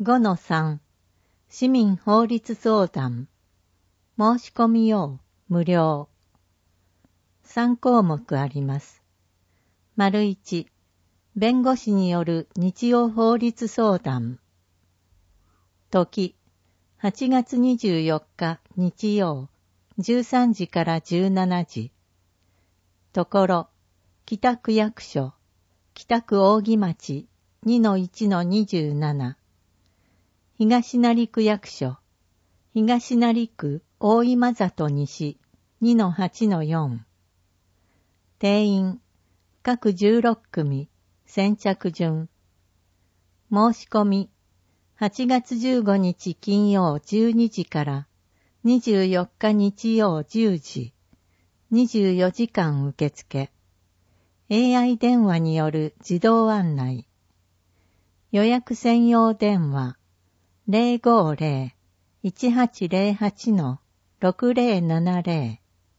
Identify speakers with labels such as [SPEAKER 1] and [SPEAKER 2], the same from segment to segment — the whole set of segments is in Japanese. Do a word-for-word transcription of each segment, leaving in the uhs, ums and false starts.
[SPEAKER 1] ごのさん 市民法律相談申し込み用無料さん項目あります。丸いち弁護士による日曜法律相談時はちがつにじゅうよっか日曜じゅうさんじからじゅうしちじところ北区役所北区扇町 にのいちのにじゅうなな 東成区役所東成区大今里西 にのはちのよん 定員各じゅうろくくみ先着順申し込みはちがつじゅうごにち金曜じゅうにじからにじゅうよっか日曜じゅうじにじゅうよじかん受付 エーアイ 電話による自動案内予約専用電話 ゼロごゼロ いちはちゼロはち ろくゼロななゼロ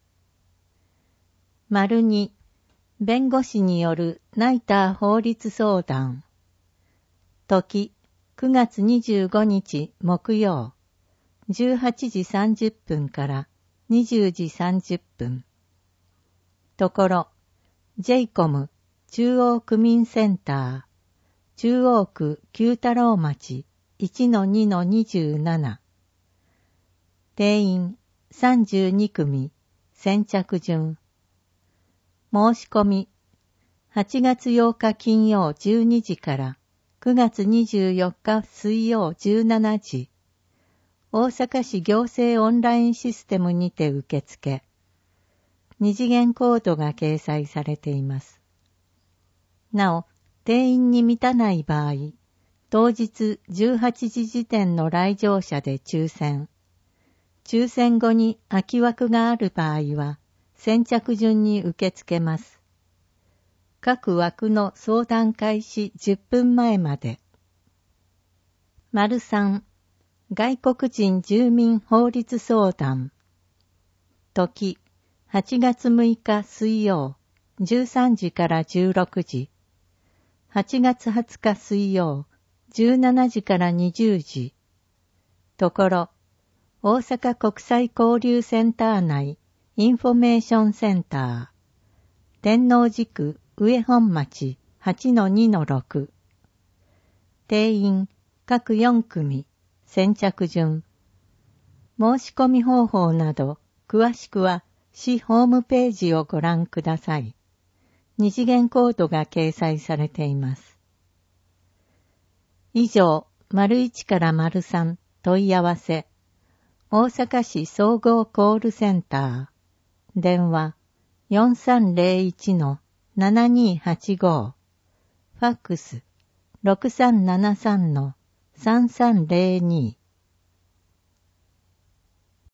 [SPEAKER 1] 丸に弁護士によるナイター法律相談時くがつにじゅうごにち木曜じゅうはちじさんじゅっぷんからにじゅうじさんじゅっぷんところ ジェイコム 中央区民センター中央区九太郎町 いちのにのにじゅうなな 定員さんじゅうにくみ先着順申し込みはちがつようか金曜じゅうにじからくがつにじゅうよっか水曜じゅうしちじ大阪市行政オンラインシステムにて受付二次元コードが掲載されています。なお、定員に満たない場合、当日じゅうはちじ時点の来場者で抽選。抽選後に空き枠がある場合は、先着順に受け付けます。各枠の相談開始じゅっぷんまえまで。丸さん外国人住民法律相談時はちがつむいか水曜じゅうさんじからじゅうろくじはちがつはつか水曜じゅうしちじからにじゅうじところ大阪国際交流センター内インフォメーションセンター天王寺区上本町 はちのにのろく 定員各よんくみ先着順申し込み方法など詳しくは市ホームページをご覧ください。二次元コードが掲載されています。以上、丸いちから丸さん問い合わせ大阪市総合コールセンター電話 よんさんゼロいちのななにはちご ファックス ろくさんななさんのさんさんゼロに